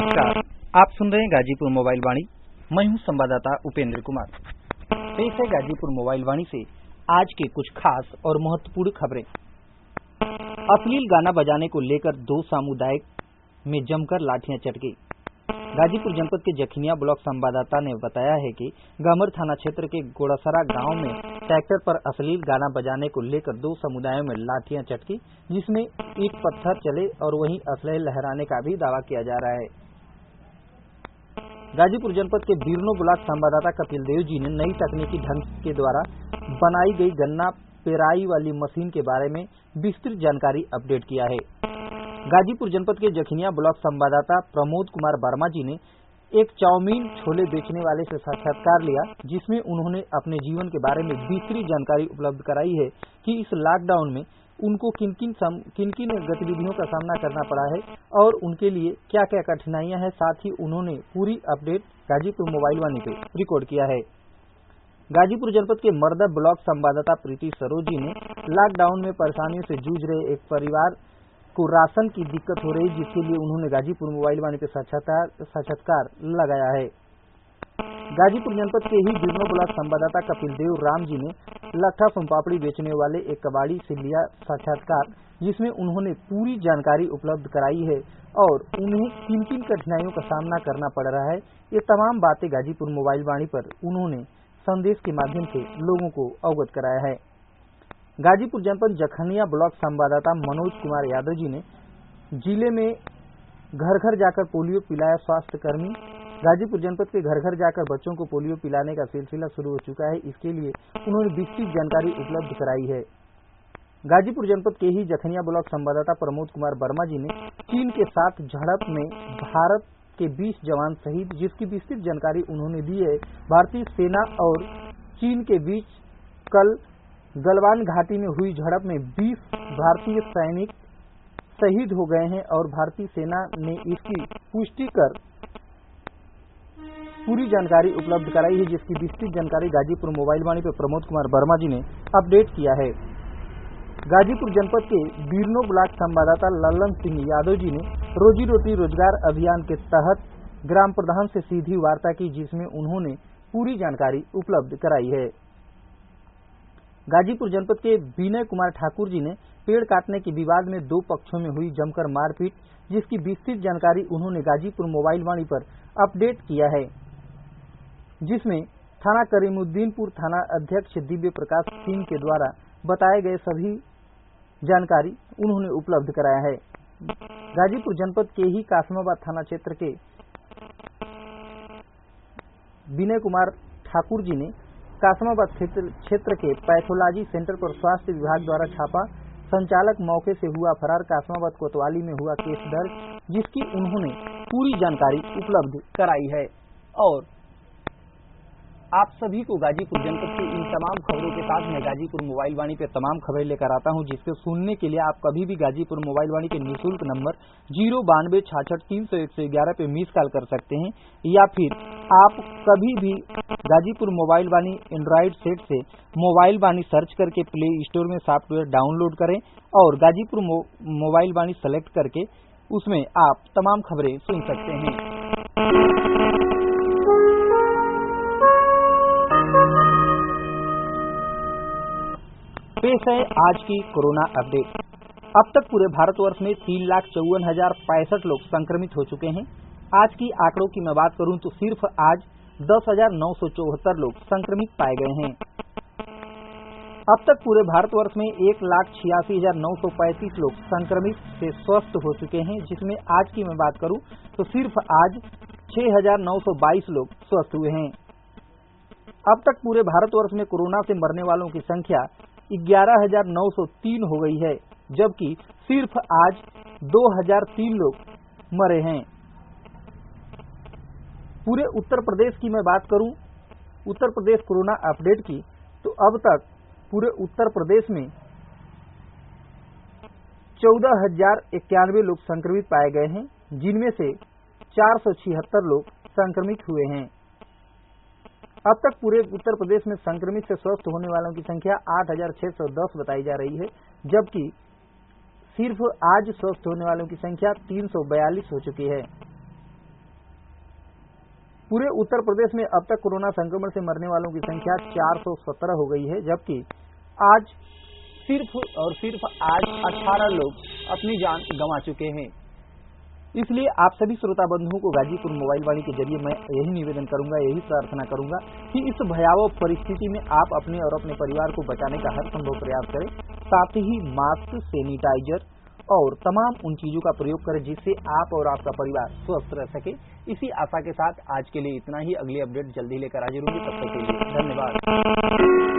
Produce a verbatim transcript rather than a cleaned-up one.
नमस्कार, आप सुन रहे हैं गाजीपुर मोबाइल वाणी। मैं हूं संवाददाता उपेंद्र कुमार। पेश है गाजीपुर मोबाइल वाणी से आज के कुछ खास और महत्वपूर्ण खबरें। अश्लील गाना बजाने को लेकर दो सामुदायिक में जमकर लाठियां चट गई। गाजीपुर जनपद के जखनिया ब्लॉक संवाददाता ने बताया है कि गामर थाना क्षेत्र के गोड़ासरा गांव में ट्रैक्टर पर अश्लील गाना बजाने को लेकर दो समुदायों में लाठियां चटकी, जिसमें ईंट पत्थर चले और वहीं असलहे लहराने का भी दावा किया जा रहा है। गाजीपुर जनपद के बीरनो ब्लॉक संवाददाता कपिल देव जी ने नई तकनीकी ढंग के द्वारा बनाई गई गन्ना पेराई वाली मशीन के बारे में विस्तृत जानकारी अपडेट किया है। गाजीपुर जनपद के जखनिया ब्लॉक संवाददाता प्रमोद कुमार वर्मा जी ने एक चाउमीन छोले बेचने वाले से साक्षात्कार लिया, जिसमें उन्होंने अपने जीवन के बारे में विस्तृत जानकारी उपलब्ध कराई है कि इस लॉकडाउन में उनको किन किन किन किन गतिविधियों का सामना करना पड़ा है और उनके लिए क्या क्या कठिनाइयां हैं। साथ ही उन्होंने पूरी अपडेट गाजीपुर मोबाइल वाणी पे रिकॉर्ड किया है। गाजीपुर जनपद के मर्दा ब्लॉक संवाददाता प्रीति सरोज जी ने लॉकडाउन में परेशानियों से जूझ रहे एक परिवार को राशन की दिक्कत हो रही, जिसके लिए उन्होंने गाजीपुर मोबाइल वाणी पे साक्षात्कार साक्षात्कार लगाया है। गाजीपुर जनपद के ही बीरनो ब्लॉक संवाददाता कपिल देव राम जी ने लट्ठा सोमपापड़ी बेचने वाले एक कबाड़ी से लिया साक्षात्कार, जिसमें उन्होंने पूरी जानकारी उपलब्ध कराई है और उन्हें किन किन कठिनाइयों का सामना करना पड़ रहा है। ये तमाम बातें गाजीपुर मोबाइल वाणी पर उन्होंने संदेश के माध्यम से लोगों को अवगत कराया है। गाजीपुर जनपद जखनिया ब्लॉक संवाददाता मनोज कुमार यादव जी ने जिले में घर घर जाकर पोलियो पिलाया स्वास्थ्य कर्मी। गाजीपुर जनपद के घर घर जाकर बच्चों को पोलियो पिलाने का सिलसिला शुरू हो चुका है, इसके लिए उन्होंने विस्तृत जानकारी उपलब्ध कराई है। गाजीपुर जनपद के ही जखनिया ब्लॉक संवाददाता प्रमोद कुमार वर्मा जी ने चीन के साथ झड़प में भारत के बीस जवान शहीद, जिसकी विस्तृत जानकारी उन्होंने दी है। भारतीय सेना और चीन के बीच कल गलवान घाटी में हुई झड़प में बीस भारतीय सैनिक शहीद हो गए हैं और भारतीय सेना ने इसकी पुष्टि कर पूरी जानकारी उपलब्ध कराई है, जिसकी विस्तृत जानकारी गाजीपुर मोबाइल वाणी पर प्रमोद कुमार वर्मा जी ने अपडेट किया है। गाजीपुर जनपद के बीरनो ब्लॉक संवाददाता लल्लन सिंह यादव जी ने रोजी रोटी रोजगार अभियान के तहत ग्राम प्रधान से सीधी वार्ता की, जिसमें उन्होंने पूरी जानकारी उपलब्ध कराई है। गाजीपुर जनपद के विनय कुमार ठाकुर जी ने पेड़ काटने के विवाद में दो पक्षों में हुई जमकर मारपीट, जिसकी विस्तृत जानकारी उन्होंने गाजीपुर मोबाइल वाणी पर अपडेट किया है, जिसमें थाना करीमुद्दीनपुर थाना अध्यक्ष दिव्य प्रकाश सिंह के द्वारा बताए गए सभी जानकारी उन्होंने उपलब्ध कराया है। गाजीपुर जनपद के ही कासमाबाद थाना क्षेत्र के विनय कुमार ठाकुर जी ने कासमाबाद क्षेत्र के पैथोलॉजी सेंटर पर स्वास्थ्य विभाग द्वारा छापा, संचालक मौके से हुआ फरार। कासमाबाद कोतवाली में हुआ केस दर्ज, जिसकी उन्होंने पूरी जानकारी उपलब्ध कराई है। और आप सभी को गाजीपुर जनपद की इन तमाम खबरों के साथ मैं गाजीपुर मोबाइल वाणी पे तमाम खबरें लेकर आता हूं, जिसको सुनने के लिए आप कभी भी गाजीपुर मोबाइल वाणी के निःशुल्क नंबर जीरो बानवे छाछठ तीन सौ एक सौ ग्यारह पे मिस कॉल कर सकते हैं, या फिर आप कभी भी Ghazipur mobile Vaani Android set से मोबाइल वाणी सर्च करके प्ले स्टोर में सॉफ्टवेयर डाउनलोड करें और गाजीपुर मो, मोबाइल वाणी सेलेक्ट करके उसमें आप तमाम खबरें सुन सकते हैं। पेश है आज की कोरोना अपडेट। अब तक पूरे भारतवर्ष में तीन लाख चौवन हजार पैंसठ लोग संक्रमित हो चुके हैं। आज की आंकड़ों की मैं बात करूं तो सिर्फ आज दस हजार नौ सौ चौहत्तर लोग संक्रमित पाए गए हैं। अब तक पूरे भारतवर्ष में एक लाख छियासी हजार नौ सौ पैंतीस लोग संक्रमित से स्वस्थ हो चुके हैं, जिसमें आज की मैं बात करूं तो सिर्फ आज छह हजार नौ सौ बाईस लोग स्वस्थ हुए हैं। अब तक पूरे भारतवर्ष में कोरोना से मरने वालों की संख्या ग्यारह हजार नौ सौ तीन हो गई है, जबकि सिर्फ आज दो हजार तीन लोग मरे हैं। पूरे उत्तर प्रदेश की मैं बात करूं, उत्तर प्रदेश कोरोना अपडेट की, तो अब तक पूरे उत्तर प्रदेश में चौदह हजार इक्यानवे लोग संक्रमित पाए गए हैं, जिनमें से चार सौ छिहत्तर लोग संक्रमित हुए हैं। अब तक पूरे उत्तर प्रदेश में संक्रमित से स्वस्थ होने वालों की संख्या आठ हजार छह सौ दस बताई जा रही है, जबकि सिर्फ आज स्वस्थ होने वालों की संख्या तीन सौ बयालीस हो चुकी है। पूरे उत्तर प्रदेश में अब तक कोरोना संक्रमण से मरने वालों की संख्या चार सौ सत्रह हो गई है, जबकि आज सिर्फ और सिर्फ आज अठारह लोग अपनी जान गंवा चुके हैं। इसलिए आप सभी श्रोता बंधुओं को गाजीपुर मोबाइल वाणी के जरिए मैं यही निवेदन करूंगा, यही प्रार्थना करूंगा कि इस भयावह परिस्थिति में आप अपने और अपने परिवार को बचाने का हर संभव प्रयास करें। साथ ही मास्क, सैनिटाइजर और तमाम उन चीजों का प्रयोग करें जिससे आप और आपका परिवार स्वस्थ रह सके। इसी आशा के साथ आज के लिए इतना ही। अगली अपडेट जल्दी लेकर हाजिर होंगे, तब तक के लिए धन्यवाद।